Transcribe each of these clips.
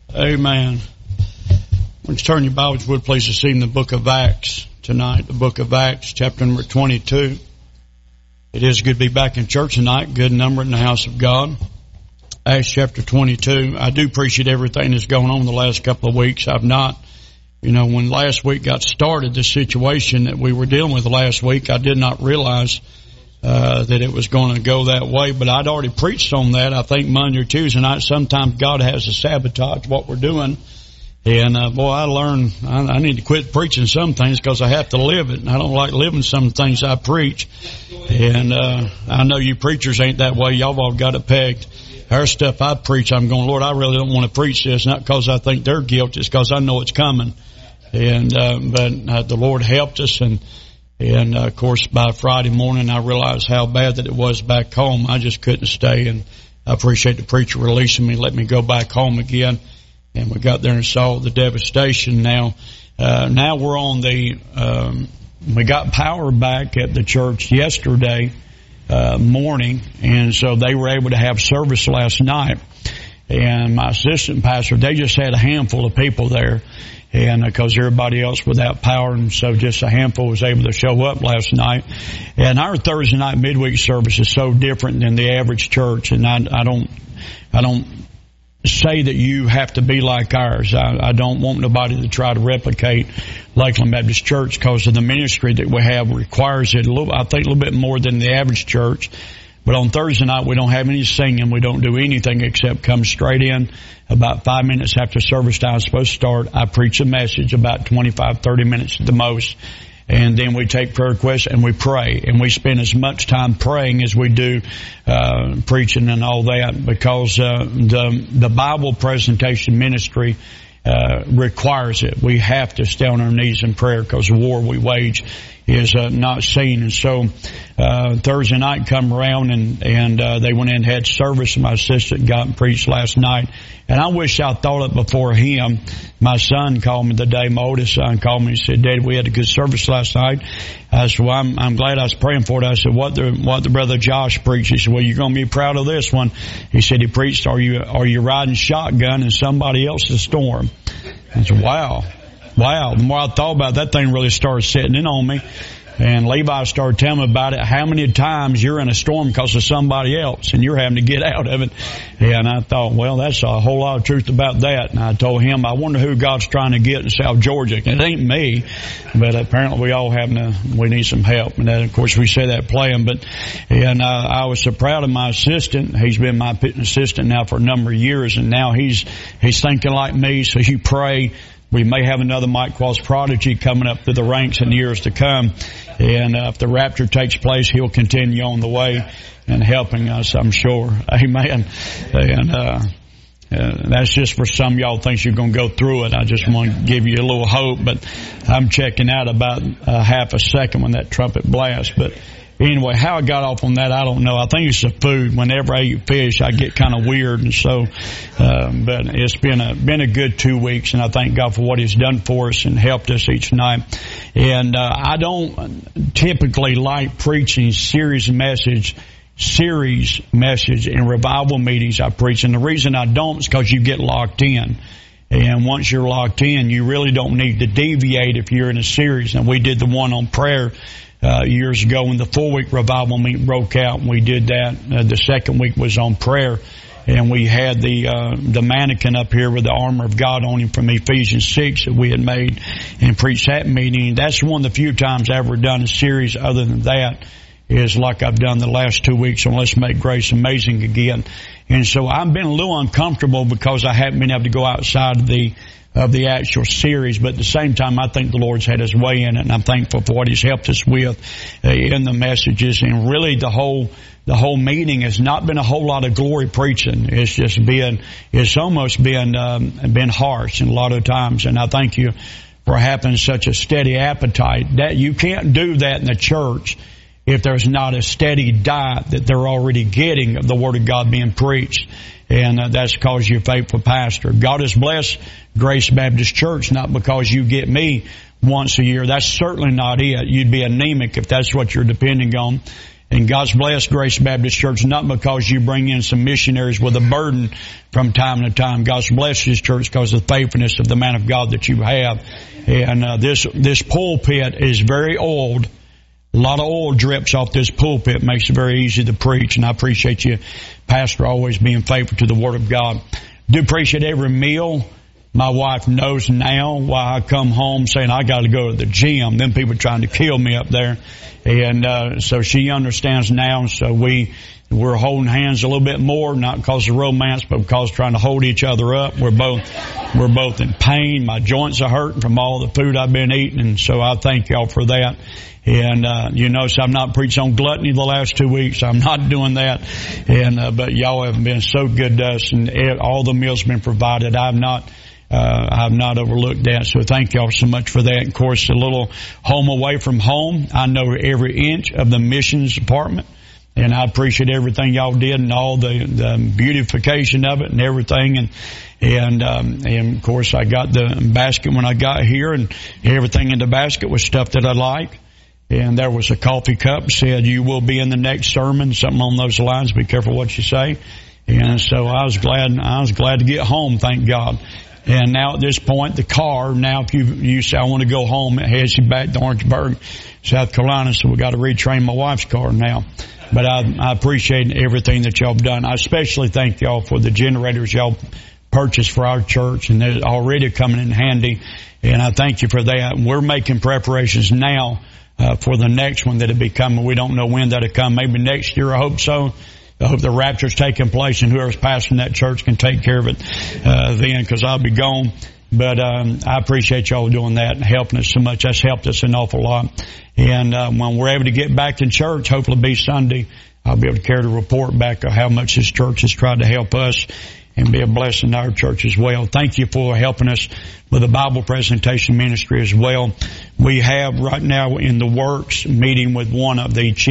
Amen. Why don't you turn your Bibles, would please, to see in the book of Acts tonight, the book of Acts, chapter number 22. It is good to be back in church tonight, good number in the house of God. Acts chapter 22. I do appreciate everything that's going on the last couple of weeks. I've not, when last week got started, the situation that we were dealing with last week, I did not realize that it was going to go that way, but I'd already preached on that. I think Monday or Tuesday night, sometimes God has to sabotage what we're doing. And, I learned I need to quit preaching some things because I have to live it. And I don't like living some things I preach. And, I know you preachers ain't that way. Y'all all got it pegged. Our stuff I preach, I'm going, Lord, I really don't want to preach this. Not because I think they're guilty. It's because I know it's coming. And, but the Lord helped us. And of course, by Friday morning, I realized how bad that it was back home. I just couldn't stay. And I appreciate the preacher releasing me, let me go back home again. And we got there and saw the devastation. Now we're on we got power back at the church yesterday morning, and so they were able to have service last night. And my assistant pastor, they just had a handful of people there, and because everybody else without power, and so just a handful was able to show up last night. And our Thursday night midweek service is so different than the average church, and I don't say that you have to be like ours. I don't want nobody to try to replicate Lakeland Baptist Church because of the ministry that we have requires it I think a little bit more than the average church. But on Thursday night, we don't have any singing. We don't do anything except come straight in. About 5 minutes after service time is supposed to start, I preach a message about 25, 30 minutes at the most. And then we take prayer requests and we pray. And we spend as much time praying as we do preaching and all that, because the Bible presentation ministry requires it. We have to stay on our knees in prayer because the war we wage is not seen. And so Thursday night come around and they went in and had service, and my assistant got and preached last night. And I wish I thought it before him. My son called me the day, my oldest son called me and said, Daddy, we had a good service last night. I said, well, I'm glad I was praying for it. I said, what the brother Josh preached? He said, well, you're going to be proud of this one. He said, he preached, are you riding shotgun in somebody else's storm? I said, wow. The more I thought about it, that thing really started setting in on me. And Levi started telling me about it, how many times you're in a storm because of somebody else and you're having to get out of it. And I thought, well, that's a whole lot of truth about that. And I told him, I wonder who God's trying to get in South Georgia. It ain't me, but apparently we all we need some help. And then, of course, we say that playing, and I was so proud of my assistant. He's been my assistant now for a number of years, and now he's thinking like me. So you pray. We may have another Mike Cross prodigy coming up through the ranks in years to come. And if the rapture takes place, he'll continue on the way and helping us, I'm sure. Amen. And that's just for some of y'all thinks you're going to go through it. I just want to give you a little hope. But I'm checking out about half a second when that trumpet blasts. But anyway, how I got off on that, I don't know. I think it's the food. Whenever I eat fish, I get kind of weird, and so. But it's been a good 2 weeks, and I thank God for what He's done for us and helped us each night. And I don't typically like preaching series message in revival meetings I preach, and the reason I don't is because you get locked in. And once you're locked in, you really don't need to deviate if you're in a series. And we did the one on prayer years ago when the 4-week revival meeting broke out, and we did that. The second week was on prayer, and we had the mannequin up here with the armor of God on him from Ephesians 6 that we had made and preached that meeting. That's one of the few times I've ever done a series. Other than that is like I've done the last 2 weeks on Let's Make Grace Amazing again. And so I've been a little uncomfortable because I haven't been able to go outside of the actual series, but at the same time, I think the Lord's had His way in it, and I'm thankful for what He's helped us with in the messages. And really, the whole meeting has not been a whole lot of glory preaching. It's almost been harsh in a lot of times. And I thank you for having such a steady appetite. That you can't do that in the church if there's not a steady diet that they're already getting of the Word of God being preached. And that's because you're a faithful pastor. God has blessed Grace Baptist Church, not because you get me once a year. That's certainly not it. You'd be anemic if that's what you're depending on. And God's blessed Grace Baptist Church, not because you bring in some missionaries with a burden from time to time. God's blessed this church because of the faithfulness of the man of God that you have. And this pulpit is very oiled. A lot of oil drips off this pulpit, makes it very easy to preach. And I appreciate you, Pastor, always being faithful to the Word of God. Do appreciate every meal. My wife knows now why I come home saying I got to go to the gym. Them people trying to kill me up there. And so she understands now. So we're holding hands a little bit more, not because of romance, but because trying to hold each other up. We're both in pain. My joints are hurting from all the food I've been eating, and so I thank y'all for that. And so I'm not preaching on gluttony the last 2 weeks. I'm not doing that. And but y'all have been so good to us, and all the meals been provided. I've not overlooked that, so thank y'all so much for that. Of course, a little home away from home. I know every inch of the missions department, and I appreciate everything y'all did and all the beautification of it and everything. And of course, I got the basket when I got here, and everything in the basket was stuff that I like. And there was a coffee cup, said, "You will be in the next sermon," something on those lines. Be careful what you say. And so I was glad to get home, thank God. And now at this point, the car, now if you say, I want to go home, it heads you back to Orangeburg, South Carolina, so we got to retrain my wife's car now. But I appreciate everything that y'all have done. I especially thank y'all for the generators y'all purchased for our church, and they're already coming in handy. And I thank you for that. We're making preparations now for the next one that'll be coming. We don't know when that'll come. Maybe next year, I hope so. I hope the rapture's taking place and whoever's pastoring that church can take care of it then, because I'll be gone. But I appreciate y'all doing that and helping us so much. That's helped us an awful lot. And when we're able to get back in church, hopefully it'll be Sunday, I'll be able to carry the report back of how much this church has tried to help us and be a blessing to our church as well. Thank you for helping us with the Bible presentation ministry as well. We have right now in the works meeting with one of the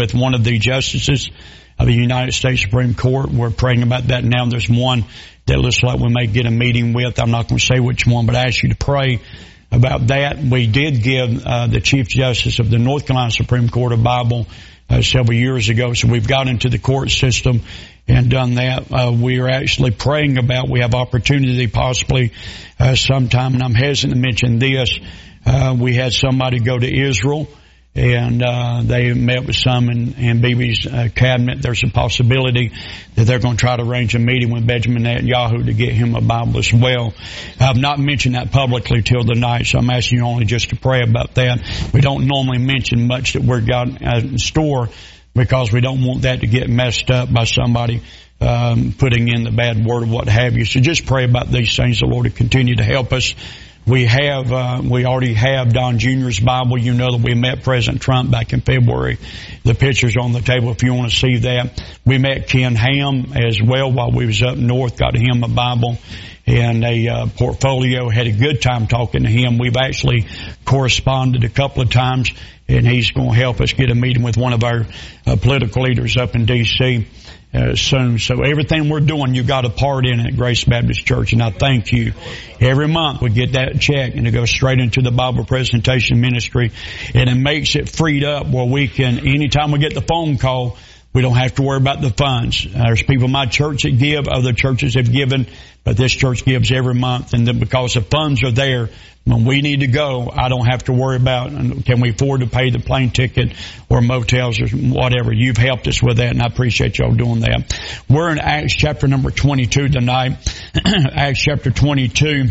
justices of the United States Supreme Court. We're praying about that now. There's one that looks like we may get a meeting with. I'm not going to say which one, but I ask you to pray about that. We did give the Chief Justice of the North Carolina Supreme Court a Bible several years ago, so we've got into the court system and done that. We are actually praying about, we have opportunity possibly sometime, and I'm hesitant to mention this. We had somebody go to Israel, and they met with some in Bibi's cabinet. There's a possibility that they're going to try to arrange a meeting with Benjamin Netanyahu to get him a Bible as well. I've not mentioned that publicly till tonight, so I'm asking you only just to pray about that. We don't normally mention much that we've got in store because we don't want that to get messed up by somebody putting in the bad word or what have you. So just pray about these things. The Lord will continue to help us. We already have Don Jr.'s Bible. You know that we met President Trump back in February. The picture's on the table if you want to see that. We met Ken Ham as well while we was up north, got him a Bible and a portfolio. Had a good time talking to him. We've actually corresponded a couple of times, and he's going to help us get a meeting with one of our political leaders up in D.C. Soon. So everything we're doing, you got a part in it at Grace Baptist Church, and I thank you. Every month we get that check, and it goes straight into the Bible presentation ministry, and it makes it freed up where we can, anytime we get the phone call, we don't have to worry about the funds. There's people in my church that give, other churches have given, but this church gives every month, and then because the funds are there, when we need to go, I don't have to worry about, can we afford to pay the plane ticket or motels or whatever. You've helped us with that, and I appreciate y'all doing that. We're in Acts chapter number 22 tonight. Acts chapter 22.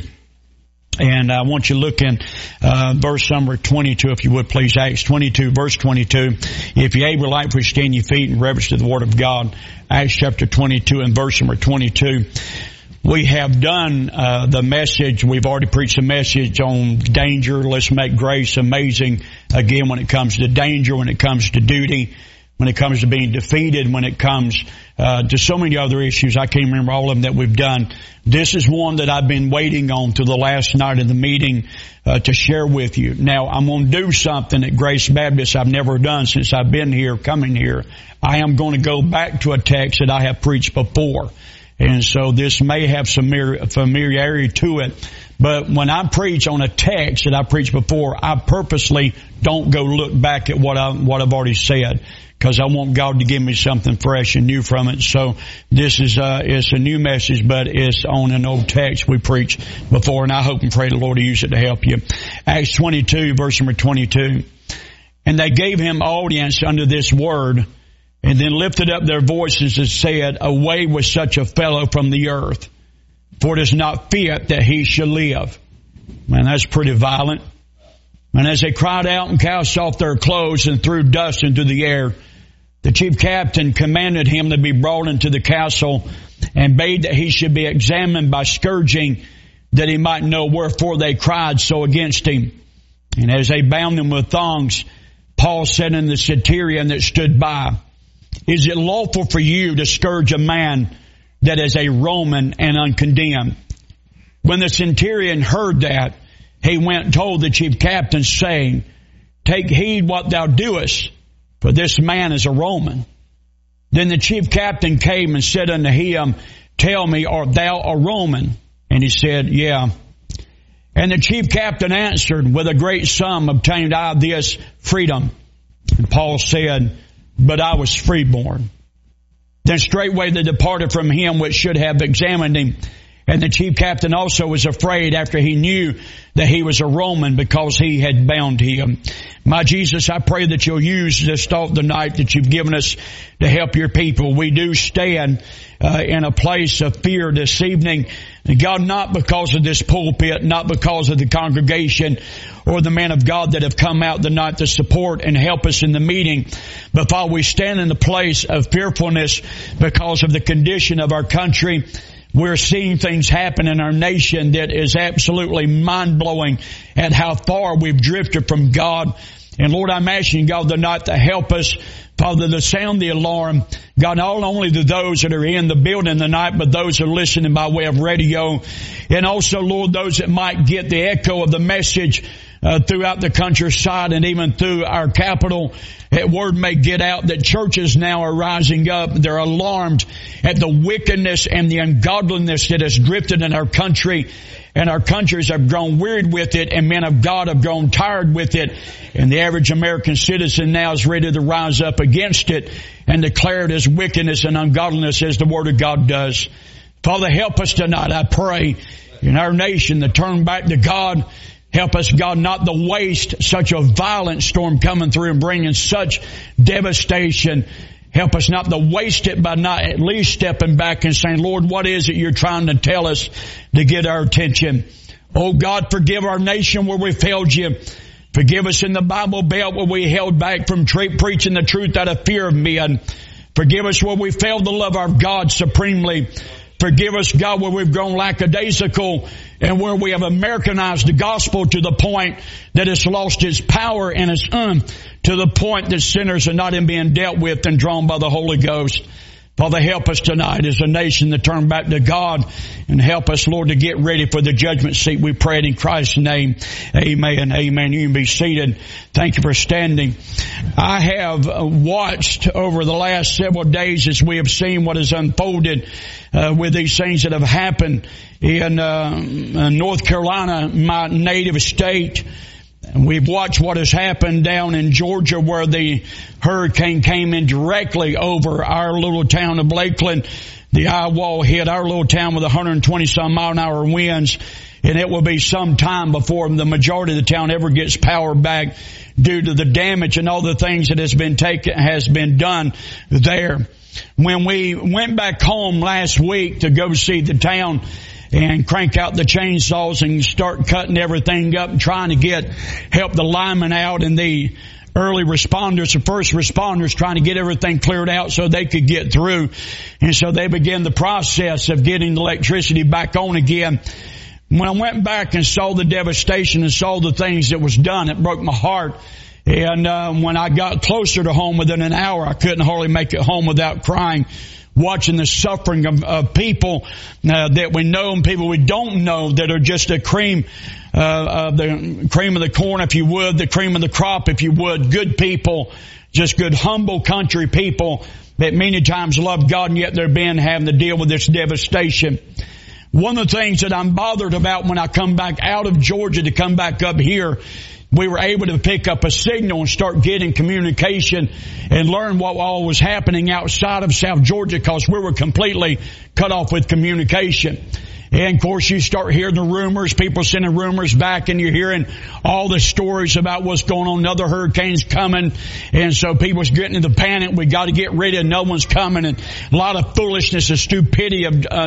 And I want you to look in verse number 22, if you would please. Acts 22, verse 22. If you're able, like, please stand your feet in reverence to the Word of God. Acts chapter 22 and verse number 22. We have done the message. We've already preached a message on danger. Let's make grace amazing. Again, when it comes to danger, when it comes to duty, when it comes to being defeated, when it comes to so many other issues. I can't remember all of them that we've done. This is one that I've been waiting on to the last night of the meeting to share with you. Now, I'm going to do something at Grace Baptist I've never done since I've been here, coming here. I am going to go back to a text that I have preached before. And so this may have some familiarity to it, But when I preach on a text that I preached before, I purposely don't go look back at what I've already said, because I want God to give me something fresh and new from it. So this is it's a new message, but it's on an old text we preached before, and I hope and pray the Lord to use it to help you. Acts 22, verse number 22. And they gave him audience under this word, and then lifted up their voices and said, away with such a fellow from the earth, for it is not fit that he should live. Man, that's pretty violent. And as they cried out and cast off their clothes and threw dust into the air, the chief captain commanded him to be brought into the castle and bade that he should be examined by scourging, that he might know wherefore they cried so against him. And as they bound him with thongs, Paul said unto the centurion that stood by, is it lawful for you to scourge a man that is a Roman and uncondemned? When the centurion heard that, he went and told the chief captain, saying, take heed what thou doest, for this man is a Roman. Then the chief captain came and said unto him, tell me, art thou a Roman? And he said, yeah. And the chief captain answered, with a great sum obtained I this freedom. And Paul said, but I was freeborn. Then straightway they departed from him which should have examined him. And the chief captain also was afraid after he knew that he was a Roman, because he had bound him. My Jesus, I pray that you'll use this thought tonight that you've given us to help your people. We do stand in a place of fear this evening. And God, not because of this pulpit, not because of the congregation or the man of God that have come out tonight to support and help us in the meeting, but Father, we stand in the place of fearfulness because of the condition of our country. We're seeing things happen in our nation that is absolutely mind-blowing at how far we've drifted from God. And Lord, I'm asking God tonight to help us, Father, to sound the alarm. God, not only to those that are in the building tonight, but those that are listening by way of radio. And also, Lord, those that might get the echo of the message throughout the countryside and even through our capital. That word may get out that churches now are rising up. They're alarmed at the wickedness and the ungodliness that has drifted in our country. And our countries have grown wearied with it, and men of God have grown tired with it. And the average American citizen now is ready to rise up against it and declare it as wickedness and ungodliness as the Word of God does. Father, help us tonight, I pray, in our nation to turn back to God. Help us, God, not to waste such a violent storm coming through and bringing such devastation. Help us not to waste it by not at least stepping back and saying, Lord, what is it you're trying to tell us to get our attention? Oh God, forgive our nation where we failed you. Forgive us in the Bible Belt where we held back from preaching the truth out of fear of men. Forgive us where we failed to love our God supremely. Forgive us, God, where we've grown lackadaisical and where we have Americanized the gospel to the point that it's lost its power and its to the point that sinners are not even being dealt with and drawn by the Holy Ghost. Father, help us tonight as a nation to turn back to God, and help us, Lord, to get ready for the judgment seat. We pray it in Christ's name. Amen. Amen. You can be seated. Thank you for standing. I have watched over the last several days as we have seen what has unfolded with these things that have happened in North Carolina, my native state. And we've watched what has happened down in Georgia, where the hurricane came in directly over our little town of Lakeland. The eye wall hit our little town with 120-some mile-an-hour winds, and it will be some time before the majority of the town ever gets power back due to the damage and all the things that has been done there. When we went back home last week to go see the town and crank out the chainsaws and start cutting everything up and trying to help the linemen out and the early responders, the first responders, trying to get everything cleared out so they could get through. And so they began the process of getting the electricity back on again. When I went back and saw the devastation and saw the things that was done, it broke my heart. And when I got closer to home within an hour, I couldn't hardly make it home without crying, watching the suffering of people that we know and people we don't know that are just the cream of the corn, if you would, the cream of the crop, if you would, good people, just good, humble country people that many times love God, and yet they're having to deal with this devastation. One of the things that I'm bothered about when I come back out of Georgia to come back up here, we were able to pick up a signal and start getting communication and learn what all was happening outside of South Georgia, because we were completely cut off with communication. And of course you start hearing the rumors, people sending rumors back, and you're hearing all the stories about what's going on, another hurricane's coming. And so people's getting into panic. We got to get ready, no one's coming. And a lot of foolishness and stupidity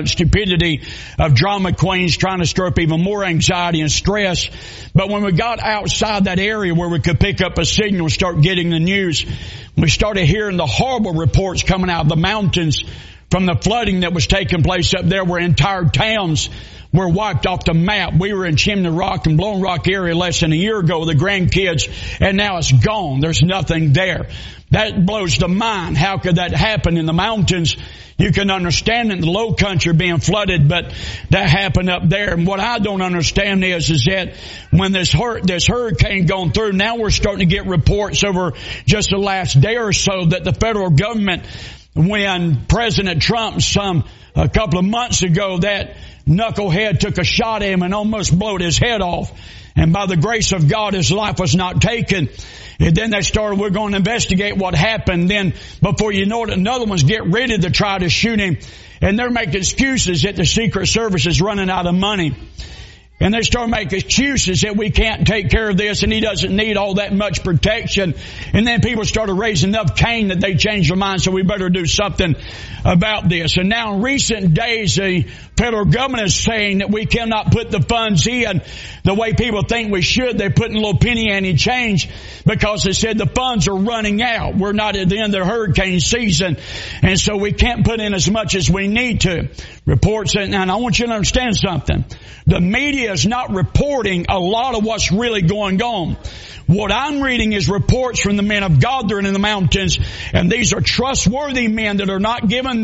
of drama queens trying to stir up even more anxiety and stress. But when we got outside that area where we could pick up a signal and start getting the news, we started hearing the horrible reports coming out of the mountains from the flooding that was taking place up there, where entire towns were wiped off the map. We were in Chimney Rock and Blown Rock area less than a year ago with the grandkids, and now it's gone. There's nothing there. That blows the mind. How could that happen in the mountains? You can understand it in the low country being flooded, but that happened up there. And what I don't understand is that when this hurricane gone through, now we're starting to get reports over just the last day or so that the federal government, when President Trump a couple of months ago, that knucklehead took a shot at him and almost blowed his head off. And by the grace of God, his life was not taken. And then they started, we're going to investigate what happened. Then before you know it, another one's getting ready to try to shoot him. And they're making excuses that the Secret Service is running out of money. And they start making excuses that we can't take care of this and he doesn't need all that much protection. And then people started raising enough Cain that they changed their mind, so we better do something about this. And now in recent days, the federal government is saying that we cannot put the funds in the way people think we should. They're putting a little penny ante change because they said the funds are running out. We're not at the end of the hurricane season, and so we can't put in as much as we need to. Reports, and I want you to understand something. The media is not reporting a lot of what's really going on. What I'm reading is reports from the men of God that are in the mountains, and these are trustworthy men that are not given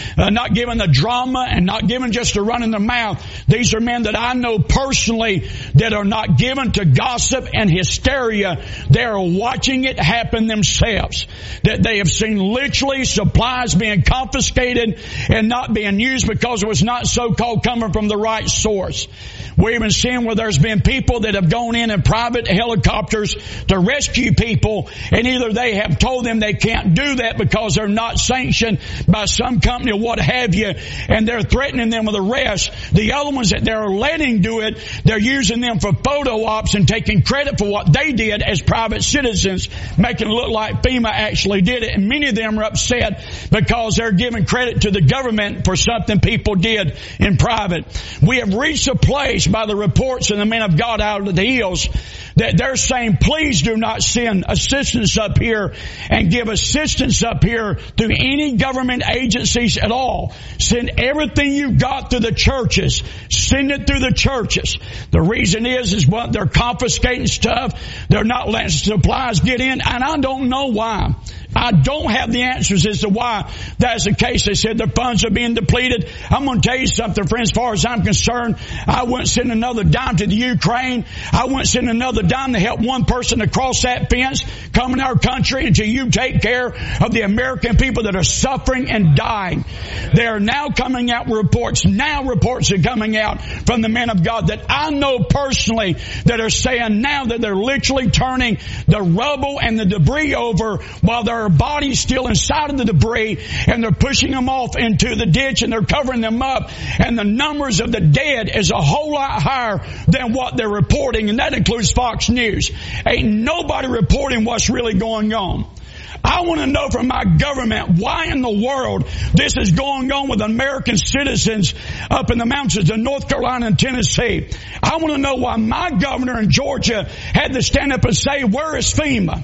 the drama and not given just to run in their mouth. These are men that I know personally that are not given to gossip and hysteria. They are watching it happen themselves. That they have seen literally supplies being confiscated and not being used because it was not so-called coming from the right source. We've been seeing where there's been people that have gone in private helicopters to rescue people, and either they have told them they can't do that because they're not sanctioned by some company or what have you, and they're threatening them with arrest. The other ones that they're letting do it, they're using them for photo ops and taking credit for what they did as private citizens, making it look like FEMA actually did it. And many of them are upset because they're giving credit to the government for something people did in private. We have reached a place by the reports of the men of God out of the hills that they're saying, please do not send assistance up here and give assistance up here to any government agencies at all. Send everything you've got to the churches. Send it through the churches. The reason is what they're confiscating stuff. They're not letting supplies get in, and I don't know why. I don't have the answers as to why that's the case. They said their funds are being depleted. I'm going to tell you something, friends. As far as I'm concerned, I wouldn't send another dime to the Ukraine. I wouldn't send another dime to help one person across that fence come in our country until you take care of the American people that are suffering and dying. They are now coming out with reports. Now reports are coming out from the men of God that I know personally that are saying now that they're literally turning the rubble and the debris over while there are bodies still inside of the debris, and they're pushing them off into the ditch and they're covering them up, and the numbers of the dead is a whole lot higher than what they're reporting, and that includes Fox News. Ain't nobody reporting what's really going on. I want to know from my government why in the world this is going on with American citizens up in the mountains of North Carolina and Tennessee. I want to know why my governor in Georgia had to stand up and say, where is FEMA?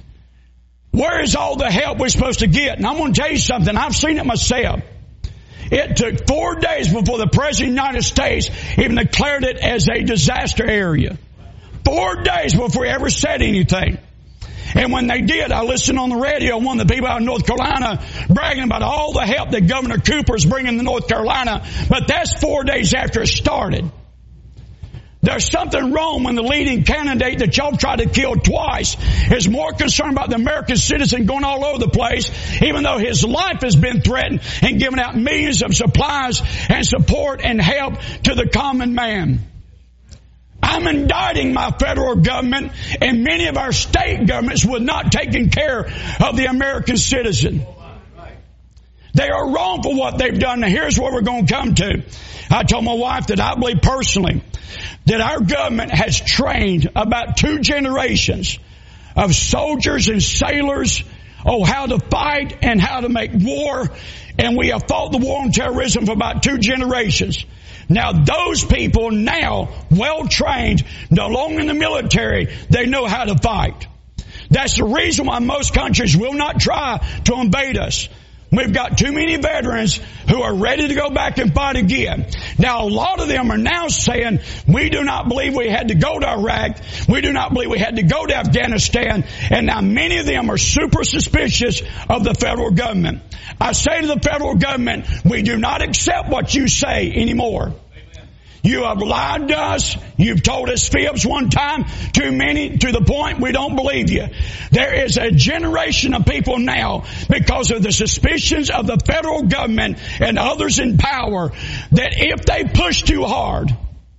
Where is all the help we're supposed to get? And I'm going to tell you something. I've seen it myself. It took 4 days before the President of the United States even declared it as a disaster area. 4 days before he ever said anything. And when they did, I listened on the radio, one of the people out in North Carolina bragging about all the help that Governor Cooper is bringing to North Carolina. But that's 4 days after it started. There's something wrong when the leading candidate that y'all tried to kill twice is more concerned about the American citizen going all over the place, even though his life has been threatened, and giving out millions of supplies and support and help to the common man. I'm indicting my federal government and many of our state governments with not taking care of the American citizen. They are wrong for what they've done. Now here's where we're going to come to. I told my wife that I believe personally that our government has trained about 2 generations of soldiers and sailors on how to fight and how to make war. And we have fought the war on terrorism for about 2 generations. Now those people now, well trained, no longer in the military, they know how to fight. That's the reason why most countries will not try to invade us. We've got too many veterans who are ready to go back and fight again. Now, a lot of them are now saying, we do not believe we had to go to Iraq. We do not believe we had to go to Afghanistan. And now many of them are super suspicious of the federal government. I say to the federal government, we do not accept what you say anymore. You have lied to us. You've told us fibs one time, too many, to the point we don't believe you. There is a generation of people now, because of the suspicions of the federal government and others in power, that if they push too hard,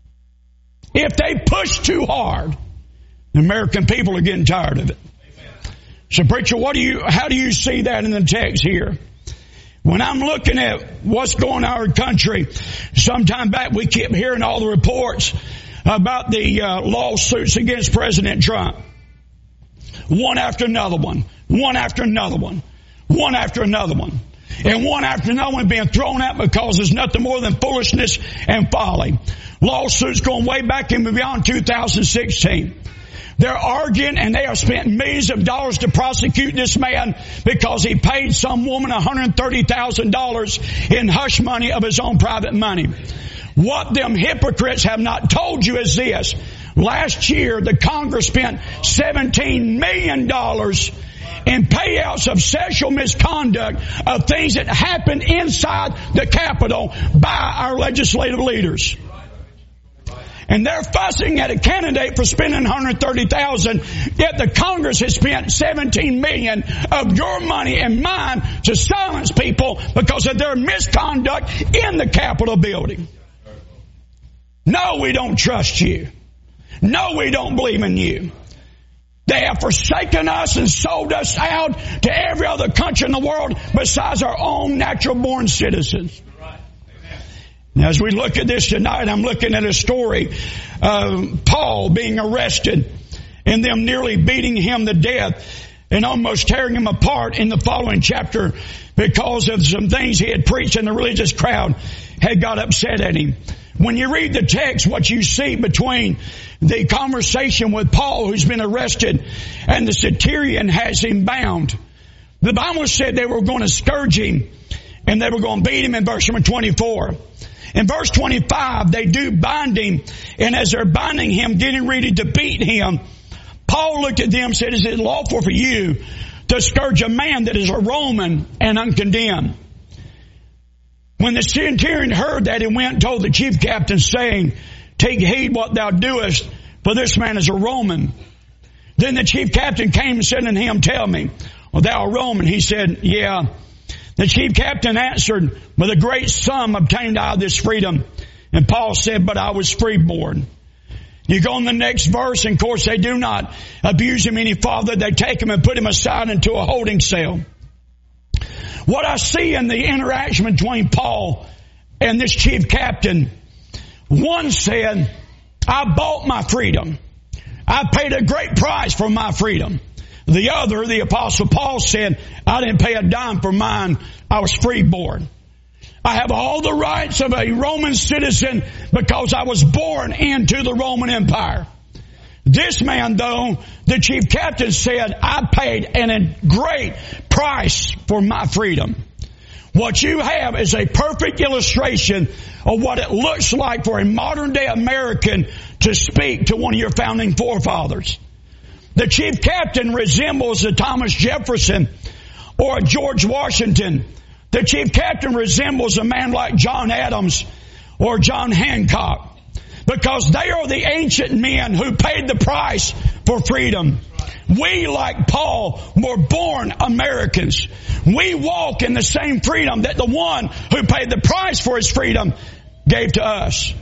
the American people are getting tired of it. So preacher, how do you see that in the text here? When I'm looking at what's going on in our country, sometime back we kept hearing all the reports about the lawsuits against President Trump. One after another one. One after another one. One after another one. And one after another one being thrown out because there's nothing more than foolishness and folly. Lawsuits going way back in beyond 2016. They're arguing, and they have spent millions of dollars to prosecute this man because he paid some woman $130,000 in hush money of his own private money. What them hypocrites have not told you is this. Last year, the Congress spent $17 million in payouts of sexual misconduct of things that happened inside the Capitol by our legislative leaders. And they're fussing at a candidate for spending $130,000, yet the Congress has spent $17 million of your money and mine to silence people because of their misconduct in the Capitol building. No, we don't trust you. No, we don't believe in you. They have forsaken us and sold us out to every other country in the world besides our own natural-born citizens. Now, as we look at this tonight, I'm looking at a story of Paul being arrested and them nearly beating him to death and almost tearing him apart in the following chapter because of some things he had preached, and the religious crowd had got upset at him. When you read the text, what you see between the conversation with Paul, who's been arrested, and the centurion has him bound. The Bible said they were going to scourge him and they were going to beat him in verse number 24. In verse 25, they do bind him, and as they're binding him, getting ready to beat him, Paul looked at them and said, is it lawful for you to scourge a man that is a Roman and uncondemned? When the centurion heard that, he went and told the chief captain, saying, take heed what thou doest, for this man is a Roman. Then the chief captain came and said unto him, tell me, well, thou a Roman? He said, yeah. The chief captain answered, with a great sum obtained I this freedom. And Paul said, but I was freeborn. You go in the next verse, and of course they do not abuse him any further. They take him and put him aside into a holding cell. What I see in the interaction between Paul and this chief captain, one said, I bought my freedom. I paid a great price for my freedom. The other, the Apostle Paul, said, I didn't pay a dime for mine. I was freeborn. I have all the rights of a Roman citizen because I was born into the Roman Empire. This man, though, the chief captain said, I paid a great price for my freedom. What you have is a perfect illustration of what it looks like for a modern day American to speak to one of your founding forefathers. The chief captain resembles a Thomas Jefferson or a George Washington. The chief captain resembles a man like John Adams or John Hancock. because they are the ancient men who paid the price for freedom. We, like Paul, were born Americans. We walk in the same freedom that the one who paid the price for his freedom gave to us.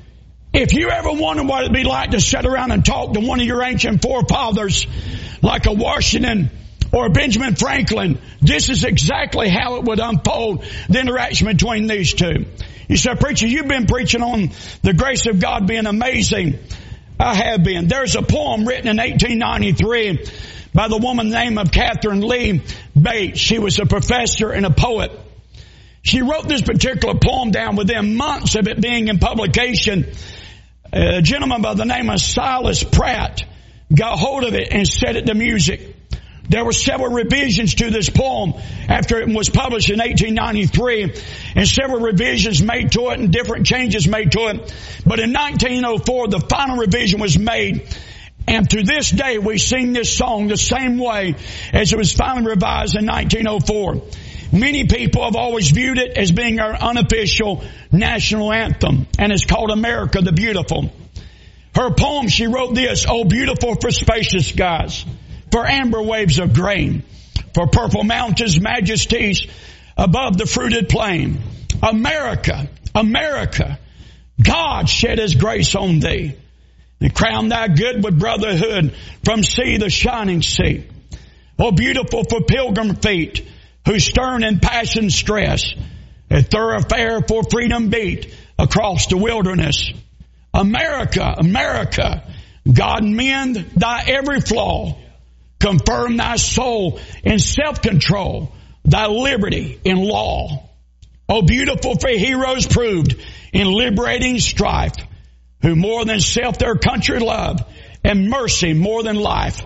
If you ever wonder what it'd be like to sit around and talk to one of your ancient forefathers, like a Washington or a Benjamin Franklin, this is exactly how it would unfold, the interaction between these two. You said, preacher, you've been preaching on the grace of God being amazing. I have been. There's a poem written in 1893 by the woman named of Catherine Lee Bates. She was a professor and a poet. She wrote this particular poem down within months of it being in publication. A gentleman by the name of Silas Pratt got hold of it and set it to music. There were several revisions to this poem after it was published in 1893, and several revisions made to it and different changes made to it. But in 1904, the final revision was made, and to this day we sing this song the same way as it was finally revised in 1904. Many people have always viewed it as being our unofficial national anthem, and it's called America the Beautiful. Her poem, she wrote this: "Oh, beautiful for spacious skies, for amber waves of grain, for purple mountains, majesties above the fruited plain. America, America, God shed His grace on thee, and crown thy good with brotherhood from sea the shining sea. Oh, beautiful for pilgrim feet, who stern in passion stress, a thoroughfare for freedom beat across the wilderness. America, America, God mend thy every flaw, confirm thy soul in self-control, thy liberty in law. Oh, beautiful for heroes proved in liberating strife, who more than self their country love, and mercy more than life.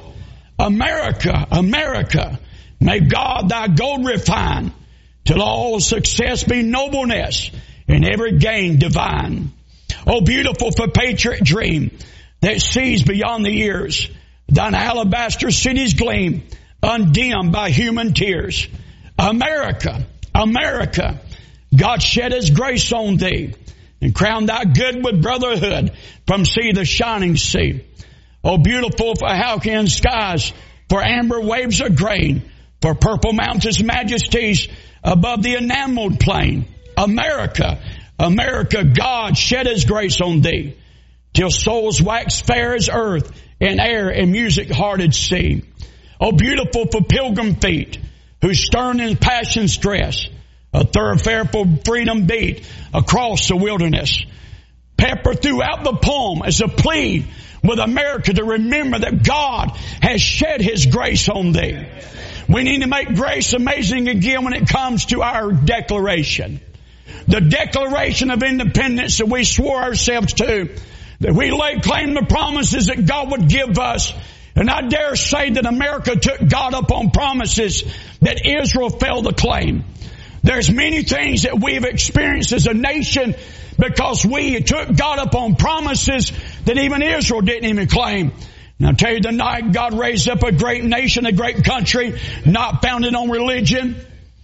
America, America, may God thy gold refine, till all success be nobleness, and every gain divine. Oh, beautiful for patriot dream that sees beyond the years, thine alabaster cities gleam, undimmed by human tears. America, America, God shed His grace on thee, and crown thy good with brotherhood from sea the shining sea. Oh, beautiful for halcyon skies, for amber waves of grain, for purple mountains majesties above the enameled plain. America, America, God shed His grace on thee, till souls wax fair as earth, and air and music hearted sea. Oh, beautiful for pilgrim feet, who stern in passion stress, a thoroughfare for freedom beat across the wilderness. Pepper throughout the poem as a plea with America to remember that God has shed His grace on thee. We need to make grace amazing again when it comes to our declaration. The Declaration of Independence that we swore ourselves to, that we laid claim to promises that God would give us. And I dare say that America took God up on promises that Israel failed to claim. There's many things that we've experienced as a nation because we took God up on promises that even Israel didn't even claim. And I'll tell you tonight, God raised up a great nation, a great country, not founded on religion,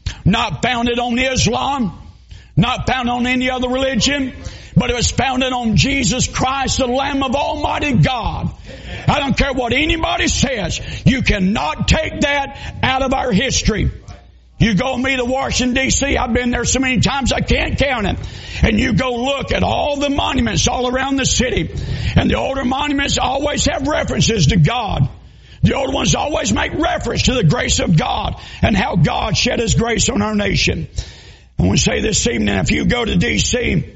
not founded on Islam, not founded on any other religion, but it was founded on Jesus Christ, the Lamb of Almighty God. I don't care what anybody says. You cannot take that out of our history. You go with me to Washington, D.C. I've been there so many times I can't count it. And you go look at all the monuments all around the city. And the older monuments always have references to God. The older ones always make reference to the grace of God and how God shed His grace on our nation. I want to say this evening, if you go to D.C.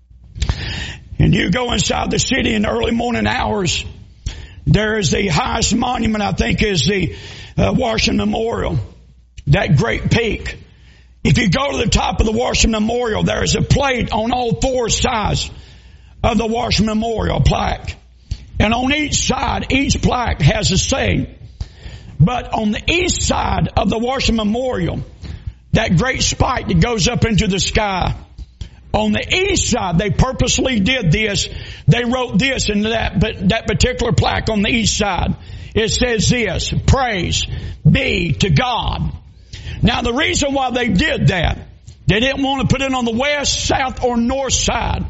and you go inside the city in the early morning hours, there is the highest monument, I think, is the Washington Memorial. That great peak. If you go to the top of the Washington Memorial, there is a plate on all four sides of the Washington Memorial plaque. And on each side, each plaque has a saying. But on the east side of the Washington Memorial, that great spike that goes up into the sky, on the east side, they purposely did this. They wrote this into that particular plaque on the east side. It says this: praise be to God. Now, the reason why they did that, they didn't want to put it on the west, south, or north side.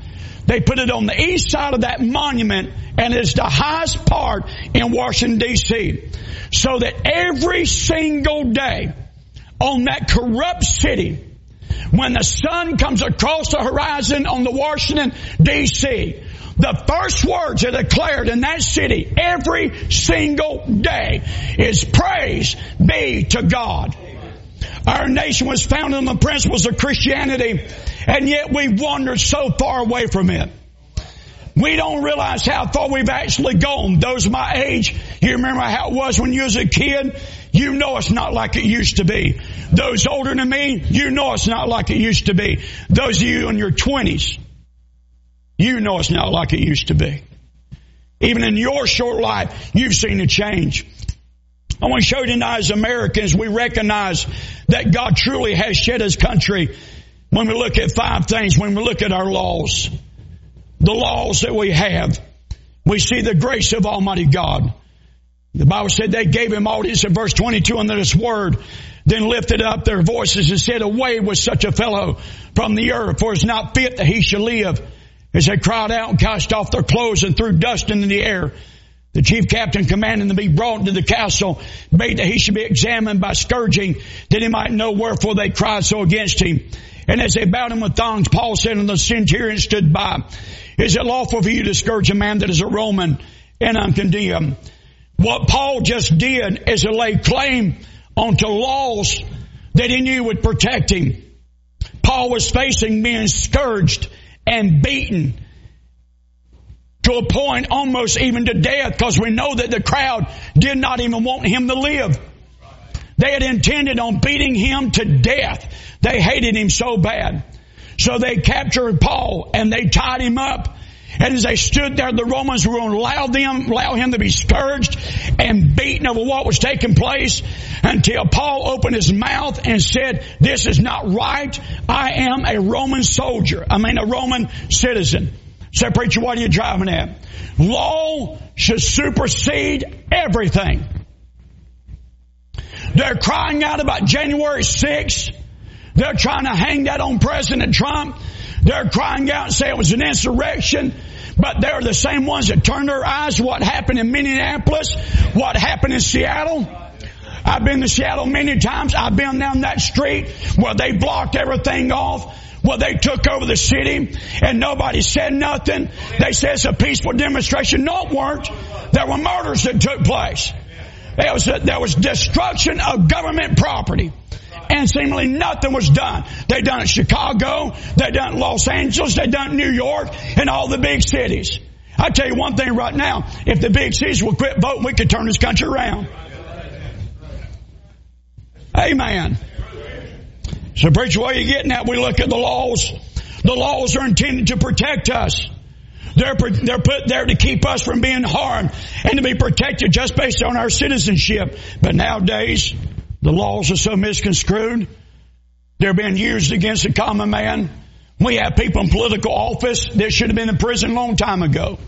They put it on the east side of that monument, and it's the highest part in Washington, D.C. So that every single day on that corrupt city, when the sun comes across the horizon on the Washington, D.C., the first words that are declared in that city every single day is praise be to God. Our nation was founded on the principles of Christianity, and yet we've wandered so far away from it. We don't realize how far we've actually gone. Those my age, you remember how it was when you was a kid? You know it's not like it used to be. Those older than me, you know it's not like it used to be. Those of you in your 20s, you know it's not like it used to be. Even in your short life, you've seen a change. I want to show you tonight, as Americans, we recognize that God truly has shed His country when we look at 5 things, when we look at our laws. The laws that we have, we see the grace of Almighty God. The Bible said they gave Him audience in verse 22 under this word, then lifted up their voices and said, away with such a fellow from the earth, for it's not fit that he should live. As they cried out and cast off their clothes and threw dust into the air, the chief captain commanding them to be brought into the castle, bade that he should be examined by scourging, that he might know wherefore they cried so against him. And as they bound him with thongs, Paul said, and the centurion stood by, is it lawful for you to scourge a man that is a Roman and uncondemned? What Paul just did is to lay claim onto laws that he knew would protect him. Paul was facing being scourged and beaten to a point almost even to death, because we know that the crowd did not even want him to live. They had intended on beating him to death. They hated him so bad. So they captured Paul and they tied him up. And as they stood there, the Romans were going to allow him to be scourged and beaten over what was taking place, until Paul opened his mouth and said, this is not right. I am a Roman soldier. I mean a Roman citizen. Say, preacher, what are you driving at? Law should supersede everything. They're crying out about January 6th. They're trying to hang that on President Trump. They're crying out and saying it was an insurrection. But they're the same ones that turned their eyes to what happened in Minneapolis, what happened in Seattle. I've been to Seattle many times. I've been down that street where they blocked everything off, where they took over the city, and nobody said nothing. They said it's a peaceful demonstration. No, it weren't. There were murders that took place. There was destruction of government property. And seemingly nothing was done. They done it in Chicago, they done it in Los Angeles, they done it in New York, and all the big cities. I tell you one thing right now, if the big cities will quit voting, we could turn this country around. Amen. So preacher, what are you getting at? We look at the laws. The laws are intended to protect us. They're put there to keep us from being harmed and to be protected just based on our citizenship. But nowadays, the laws are so misconstrued. They're being used against the common man. We have people in political office that should have been in prison a long time ago.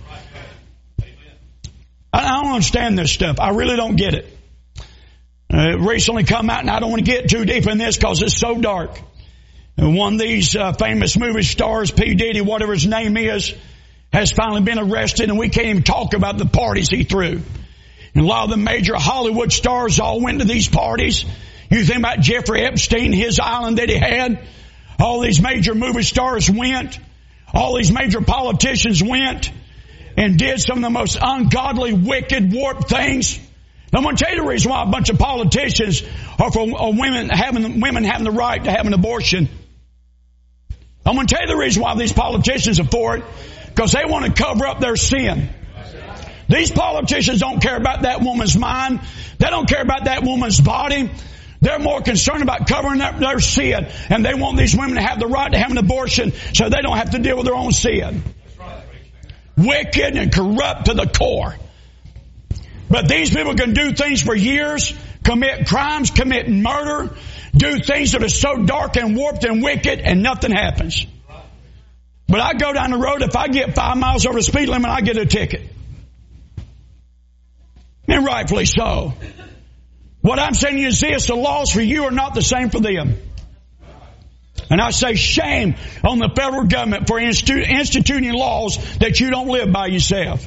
I don't understand this stuff. I really don't get it. It recently come out, and I don't want to get too deep in this because it's so dark. And one of these famous movie stars, P. Diddy, whatever his name is, has finally been arrested, and we can't even talk about the parties he threw. And a lot of the major Hollywood stars all went to these parties. You think about Jeffrey Epstein, his island that he had. All these major movie stars went. All these major politicians went and did some of the most ungodly, wicked, warped things. I'm going to tell you the reason why a bunch of politicians are for women having the right to have an abortion. I'm going to tell you the reason why these politicians are for it. Because they want to cover up their sin. These politicians don't care about that woman's mind. They don't care about that woman's body. They're more concerned about covering up their sin. And they want these women to have the right to have an abortion so they don't have to deal with their own sin. Wicked and corrupt to the core. But these people can do things for years, commit crimes, commit murder, do things that are so dark and warped and wicked, and nothing happens. But I go down the road, if I get 5 miles over the speed limit, I get a ticket. And rightfully so. What I'm saying is this, the laws for you are not the same for them. And I say shame on the federal government for instituting laws that you don't live by yourself.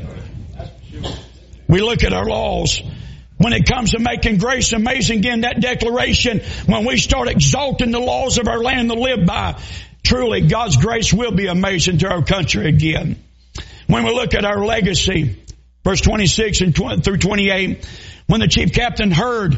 We look at our laws. When it comes to making grace amazing, again, that declaration, when we start exalting the laws of our land to live by, truly God's grace will be amazing to our country again. When we look at our legacy, verse 26 and through 28, when the chief captain heard,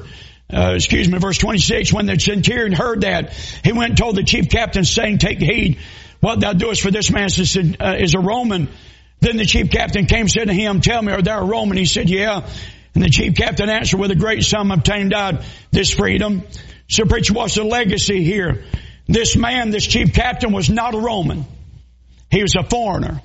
verse 26, when the centurion heard that, he went and told the chief captain, saying, take heed what thou doest, for this man is a Roman. Then the chief captain came and said to him, tell me, art thou a Roman? He said, yeah. And the chief captain answered, with a great sum obtained I this freedom. So preacher, what's the legacy here? This man, this chief captain, was not a Roman. He was a foreigner.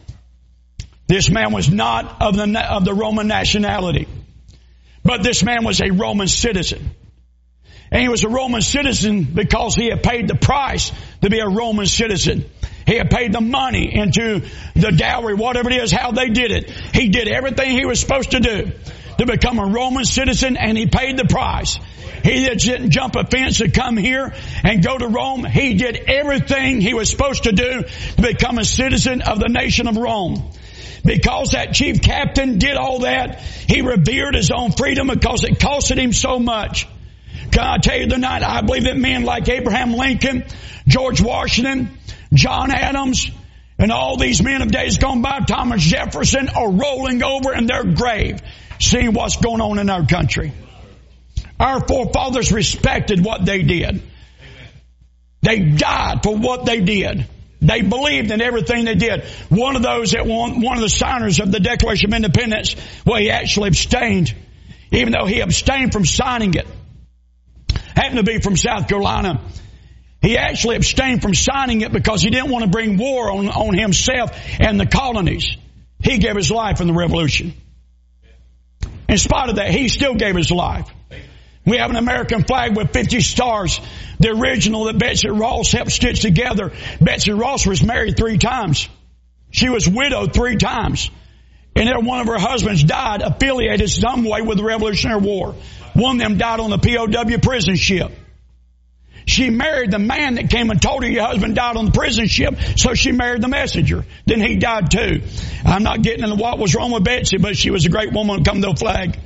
This man was not of the Roman nationality. But this man was a Roman citizen. And he was a Roman citizen because he had paid the price to be a Roman citizen. He had paid the money into the dowry, whatever it is, how they did it. He did everything he was supposed to do to become a Roman citizen, and he paid the price. He didn't jump a fence to come here and go to Rome. He did everything he was supposed to do to become a citizen of the nation of Rome. Because that chief captain did all that, he revered his own freedom because it costed him so much. Can I tell you tonight, I believe that men like Abraham Lincoln, George Washington, John Adams, and all these men of days gone by, Thomas Jefferson, are rolling over in their grave, seeing what's going on in our country. Our forefathers respected what they did. They died for what they did. They believed in everything they did. One of those that one of the signers of the Declaration of Independence, well, he actually abstained, even though he abstained from signing it. Happened to be from South Carolina. He actually abstained from signing it because he didn't want to bring war on himself and the colonies. He gave his life in the Revolution. In spite of that, he still gave his life. We have an American flag with 50 stars. The original that Betsy Ross helped stitch together. Betsy Ross was married 3 times. She was widowed 3 times. And then one of her husbands died affiliated some way with the Revolutionary War. One of them died on the POW prison ship. She married the man that came and told her your husband died on the prison ship, so she married the messenger. Then he died too. I'm not getting into what was wrong with Betsy, but she was a great woman to come to a flag.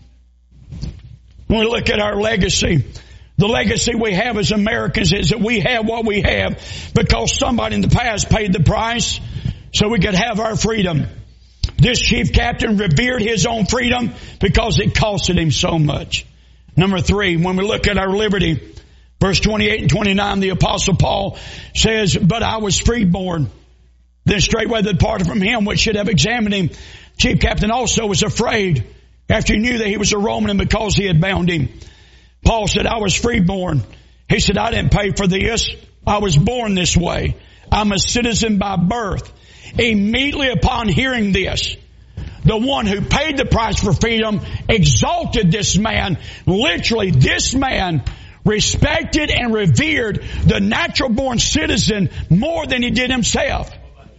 When we look at our legacy, the legacy we have as Americans is that we have what we have because somebody in the past paid the price so we could have our freedom. This chief captain revered his own freedom because it costed him so much. Number 3, when we look at our liberty, verse 28 and 29, the Apostle Paul says, but I was freeborn. Then straightway they departed from him, which should have examined him. Chief captain also was afraid after he knew that he was a Roman and because he had bound him. Paul said, I was freeborn. He said, I didn't pay for this. I was born this way. I'm a citizen by birth. Immediately upon hearing this, the one who paid the price for freedom exalted this man. Literally, this man respected and revered the natural born citizen more than he did himself.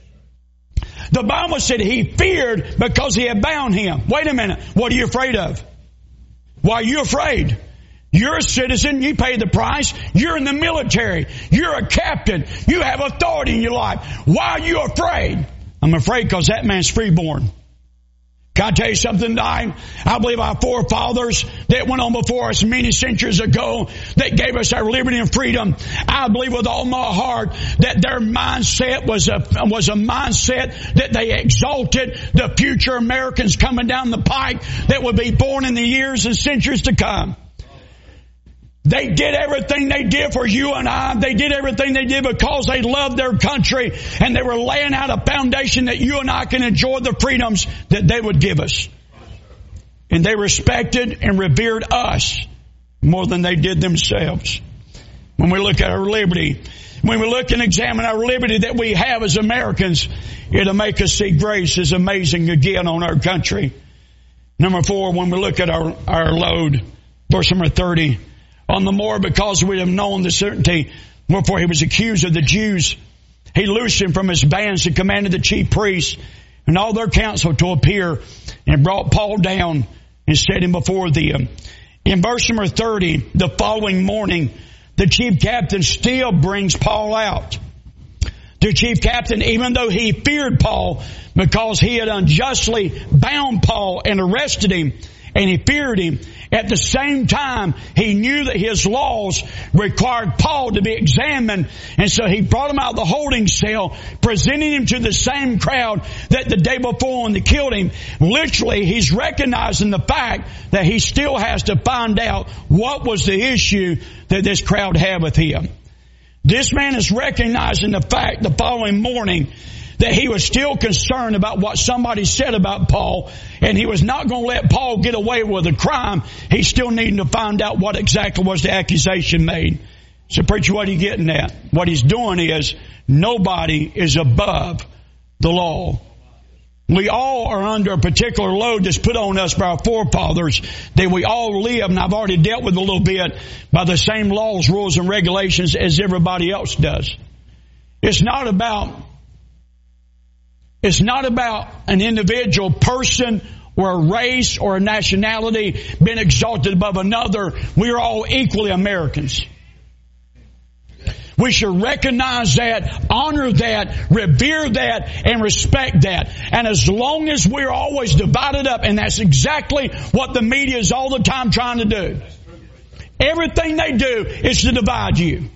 The Bible said he feared because he had bound him. Wait a minute. What are you afraid of? Why are you afraid? You're a citizen. You paid the price. You're in the military. You're a captain. You have authority in your life. Why are you afraid? I'm afraid because that man's freeborn. Can I tell you something tonight? I believe our forefathers that went on before us many centuries ago that gave us our liberty and freedom. I believe with all my heart that their mindset was a mindset that they exalted the future Americans coming down the pike that would be born in the years and centuries to come. They did everything they did for you and I. They did everything they did because they loved their country and they were laying out a foundation that you and I can enjoy the freedoms that they would give us. And they respected and revered us more than they did themselves. When we look at our liberty, when we look and examine our liberty that we have as Americans, it'll make us see grace is amazing again on our country. Number 4, when we look at our load, verse number 30, on the more because we have known the certainty, wherefore he was accused of the Jews. He loosed him from his bands and commanded the chief priests and all their council to appear and brought Paul down and set him before them. In verse number 30, the following morning, the chief captain still brings Paul out. The chief captain, even though he feared Paul because he had unjustly bound Paul and arrested him, and he feared him, at the same time, he knew that his laws required Paul to be examined, and so he brought him out of the holding cell, presenting him to the same crowd that the day before when they killed him. Literally, he's recognizing the fact that he still has to find out what was the issue that this crowd had with him. This man is recognizing the fact the following morning that he was still concerned about what somebody said about Paul, and he was not going to let Paul get away with a crime. He still needed to find out what exactly was the accusation made. So, preacher, what are you getting at? What he's doing is nobody is above the law. We all are under a particular load that's put on us by our forefathers, that we all live, and I've already dealt with a little bit, by the same laws, rules, and regulations as everybody else does. It's not about an individual person or a race or a nationality being exalted above another. We are all equally Americans. We should recognize that, honor that, revere that, and respect that. And as long as we're always divided up, and that's exactly what the media is all the time trying to do. Everything they do is to divide you.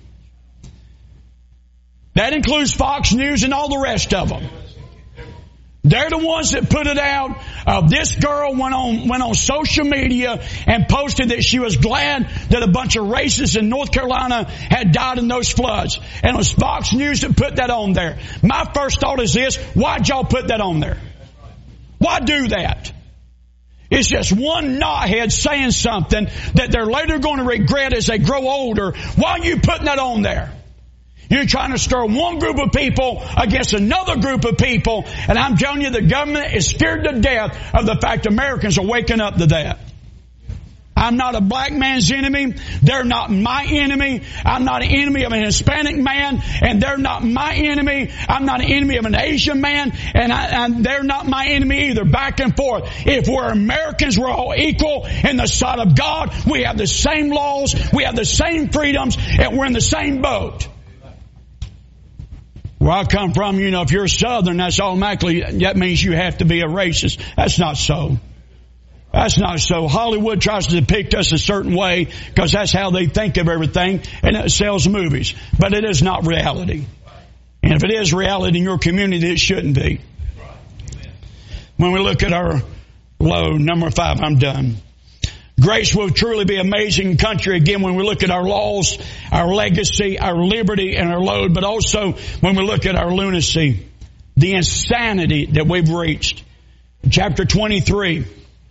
That includes Fox News and all the rest of them. They're the ones that put it out. This girl went on social media and posted that she was glad that a bunch of racists in North Carolina had died in those floods. And it was Fox News that put that on there. My first thought is this: why'd y'all put that on there? Why do that? It's just one knothead saying something that they're later going to regret as they grow older. Why are you putting that on there? You're trying to stir one group of people against another group of people. And I'm telling you, the government is scared to death of the fact Americans are waking up to that. I'm not a black man's enemy. They're not my enemy. I'm not an enemy of an Hispanic man. And they're not my enemy. I'm not an enemy of an Asian man. And they're not my enemy either. Back and forth. If we're Americans, we're all equal in the sight of God. We have the same laws. We have the same freedoms. And we're in the same boat. Where I come from, if you're Southern, that means you have to be a racist. That's not so. That's not so. Hollywood tries to depict us a certain way because that's how they think of everything, and it sells movies. But it is not reality. And if it is reality in your community, it shouldn't be. When we look at our load, number 5, I'm done. Grace will truly be amazing country again when we look at our laws, our legacy, our liberty, and our load, but also when we look at our lunacy, the insanity that we've reached. In chapter 23,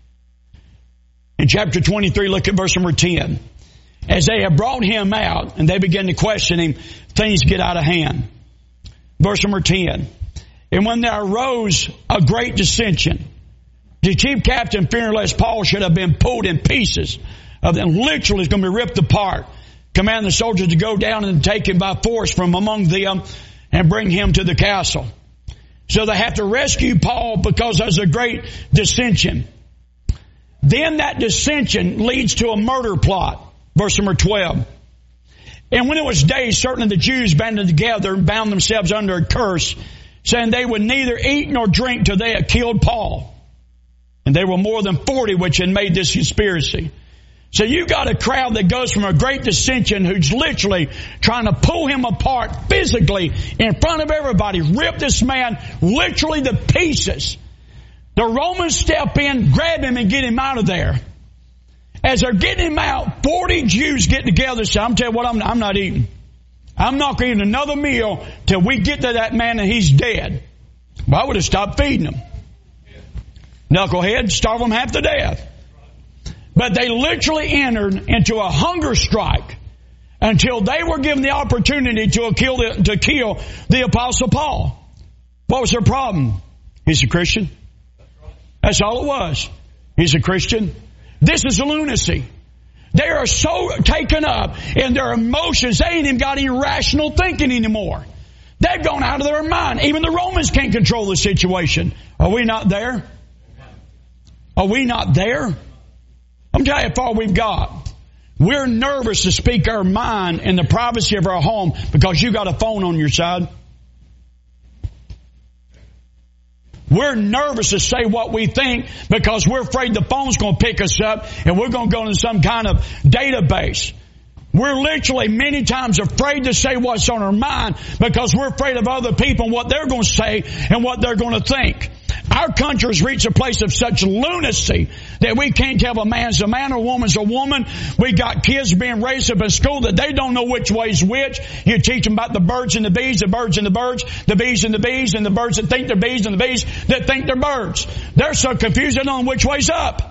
look at verse number 10. As they have brought him out and they begin to question him, things get out of hand. Verse number 10. And when there arose a great dissension, the chief captain, fearing lest Paul should have been pulled in pieces, literally is going to be ripped apart, command the soldiers to go down and take him by force from among them and bring him to the castle. So they have to rescue Paul because there's a great dissension. Then that dissension leads to a murder plot. Verse number 12. And when it was day, certain of the Jews banded together and bound themselves under a curse, saying they would neither eat nor drink till they had killed Paul. And there were more than 40 which had made this conspiracy. So you got a crowd that goes from a great dissension who's literally trying to pull him apart physically in front of everybody, rip this man literally to pieces. The Romans step in, grab him, and get him out of there. As they're getting him out, 40 Jews get together and say, I'm telling you what, I'm not eating. I'm not going to eat another meal till we get to that man and he's dead. Well, I would have stopped feeding him. Knucklehead, starve them half to death. But they literally entered into a hunger strike until they were given the opportunity to kill the Apostle Paul. What was their problem? He's a Christian. That's all it was. He's a Christian. This is a lunacy. They are so taken up in their emotions, they ain't even got any rational thinking anymore. They've gone out of their mind. Even the Romans can't control the situation. Are we not there? Are we not there? I'm telling you how far we've got. We're nervous to speak our mind in the privacy of our home because you got a phone on your side. We're nervous to say what we think because we're afraid the phone's going to pick us up and we're going to go into some kind of database. We're literally many times afraid to say what's on our mind because we're afraid of other people and what they're going to say and what they're going to think. Our country has reached a place of such lunacy that we can't tell a man's a man or a woman's a woman. We got kids being raised up in school that they don't know which way's which. You teach them about the birds and the bees, the birds and the birds, the bees and the bees, and the birds that think they're bees and the bees that think they're birds. They're so confused they don't know which way's up.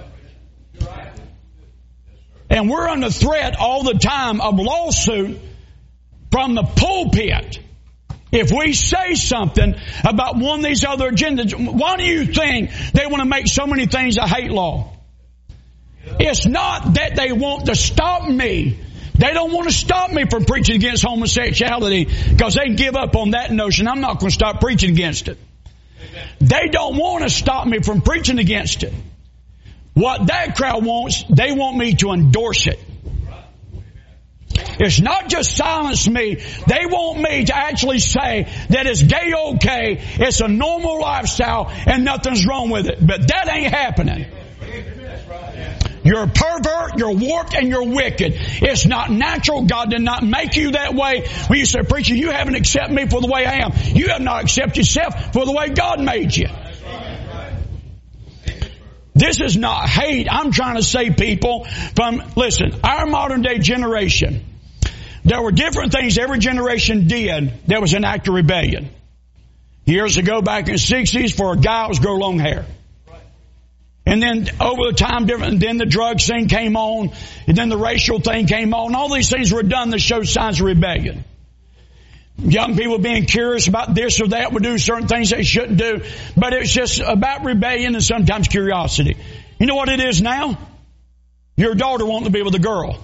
And we're under threat all the time of lawsuit from the pulpit. If we say something about one of these other agendas, why do you think they want to make so many things a hate law? It's not that they want to stop me. They don't want to stop me from preaching against homosexuality because they give up on that notion. I'm not going to stop preaching against it. They don't want to stop me from preaching against it. What that crowd wants, they want me to endorse it. It's not just silence me. They want me to actually say that it's gay okay, it's a normal lifestyle, and nothing's wrong with it. But that ain't happening. You're a pervert, you're warped, and you're wicked. It's not natural. God did not make you that way. When you say, preacher, you haven't accepted me for the way I am. You have not accepted yourself for the way God made you. This is not hate. I'm trying to save people from, listen, our modern day generation. There were different things every generation did that was an act of rebellion. Years ago, back in the 60s, for a guy, it was grow long hair. And then over the time, then the drug thing came on, and then the racial thing came on. All these things were done that showed signs of rebellion. Young people being curious about this or that would do certain things they shouldn't do. But it's just about rebellion and sometimes curiosity. You know what it is now? Your daughter wanting to be with a girl.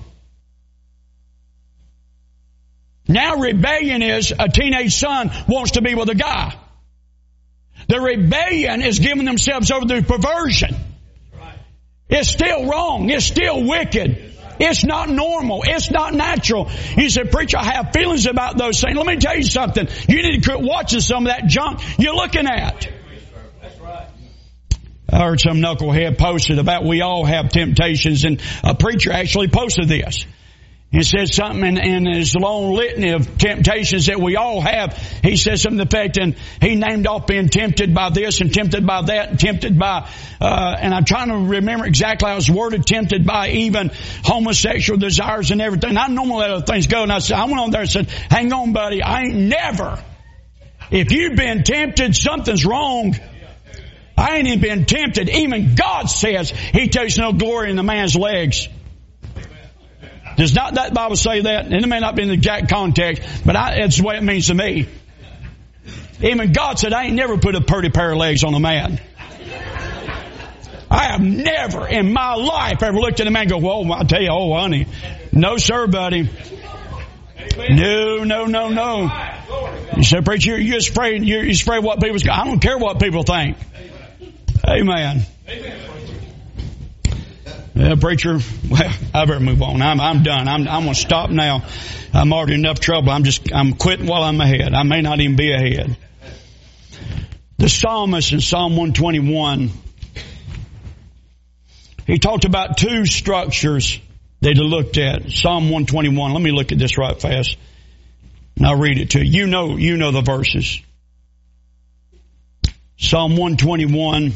Now rebellion is a teenage son wants to be with a guy. The rebellion is giving themselves over to perversion. It's still wrong. It's still wicked. It's not normal. It's not natural. You say, preacher, I have feelings about those things. Let me tell you something. You need to quit watching some of that junk you're looking at. I heard some knucklehead posted about we all have temptations, and a preacher actually posted this. He said something in his long litany of temptations that we all have. He said something to the effect, and he named off being tempted by this and tempted by that and tempted by, and I'm trying to remember exactly how it was worded, tempted by even homosexual desires and everything. I normally let other things go, and I went on there and said, hang on, buddy, I ain't never. If you've been tempted, something's wrong. I ain't even been tempted. Even God says He takes no glory in the man's legs. Does not that Bible say that? And it may not be in the exact context, but that's the way it means to me. Even God said, I ain't never put a pretty pair of legs on a man. I have never in my life ever looked at a man and go, whoa, I'll tell you, oh, honey. No, sir, buddy. No. You said, preacher, you're afraid what people say. I don't care what people think. Amen. Yeah, preacher, well, I better move on. I'm done. I'm going to stop now. I'm already in enough trouble. I'm quitting while I'm ahead. I may not even be ahead. The psalmist in Psalm 121, he talked about two structures that he looked at. Psalm 121. Let me look at this right fast, and I'll read it to you. You know the verses. Psalm 121.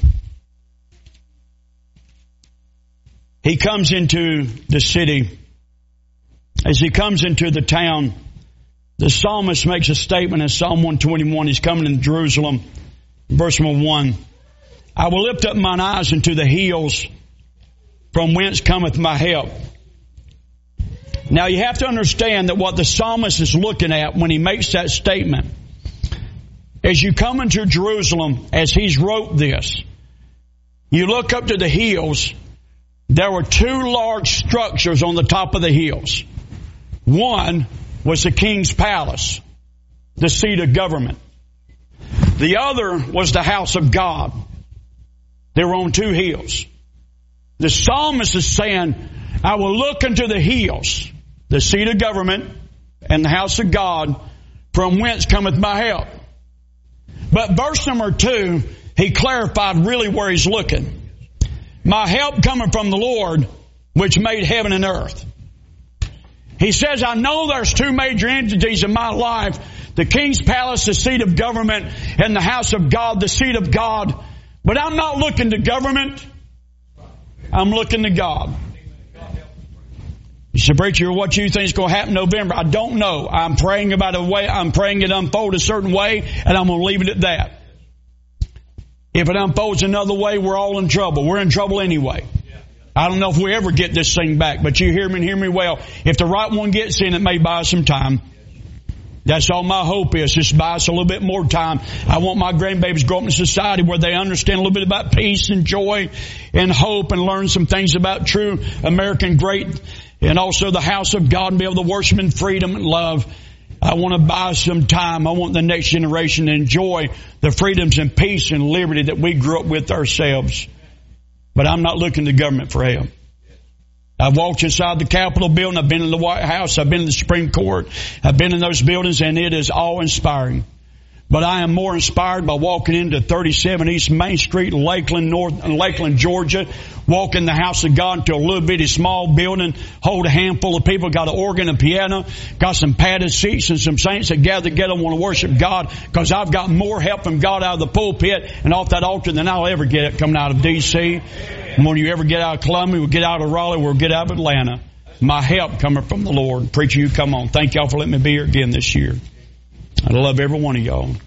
He comes into the city. As he comes into the town, the psalmist makes a statement in Psalm 121. He's coming into Jerusalem. Verse 1. I will lift up mine eyes unto the hills, from whence cometh my help. Now you have to understand that what the psalmist is looking at when he makes that statement, as you come into Jerusalem, as he's wrote this, you look up to the hills. There were two large structures on the top of the hills. One was the king's palace, the seat of government. The other was the house of God. They were on two hills. The psalmist is saying, I will look unto the hills, the seat of government, and the house of God, from whence cometh my help. But verse number 2, he clarified really where he's looking. My help coming from the Lord, which made heaven and earth. He says, I know there's two major entities in my life, the king's palace, the seat of government, and the house of God, the seat of God. But I'm not looking to government. I'm looking to God. You say, preacher, what you think is going to happen in November? I don't know. I'm praying about a way. I'm praying it unfold a certain way, and I'm going to leave it at that. If it unfolds another way, we're all in trouble. We're in trouble anyway. I don't know if we ever get this thing back, but you hear me and hear me well. If the right one gets in, it may buy us some time. That's all my hope is. Just buy us a little bit more time. I want my grandbabies to grow up in a society where they understand a little bit about peace and joy and hope and learn some things about true American great and also the house of God and be able to worship in freedom and love. I want to buy some time. I want the next generation to enjoy the freedoms and peace and liberty that we grew up with ourselves. But I'm not looking to government for help. I've walked inside the Capitol building. I've been in the White House. I've been in the Supreme Court. I've been in those buildings, and it is awe-inspiring. But I am more inspired by walking into 37 East Main Street, Lakeland, Georgia, walk in the house of God into a little bitty small building, hold a handful of people, got an organ and piano, got some padded seats and some saints that gather together and want to worship God, because I've got more help from God out of the pulpit and off that altar than I'll ever get coming out of D.C. And when you ever get out of Columbia, we'll get out of Raleigh, we'll get out of Atlanta. My help coming from the Lord. Preacher, you come on. Thank y'all for letting me be here again this year. I love every one of y'all.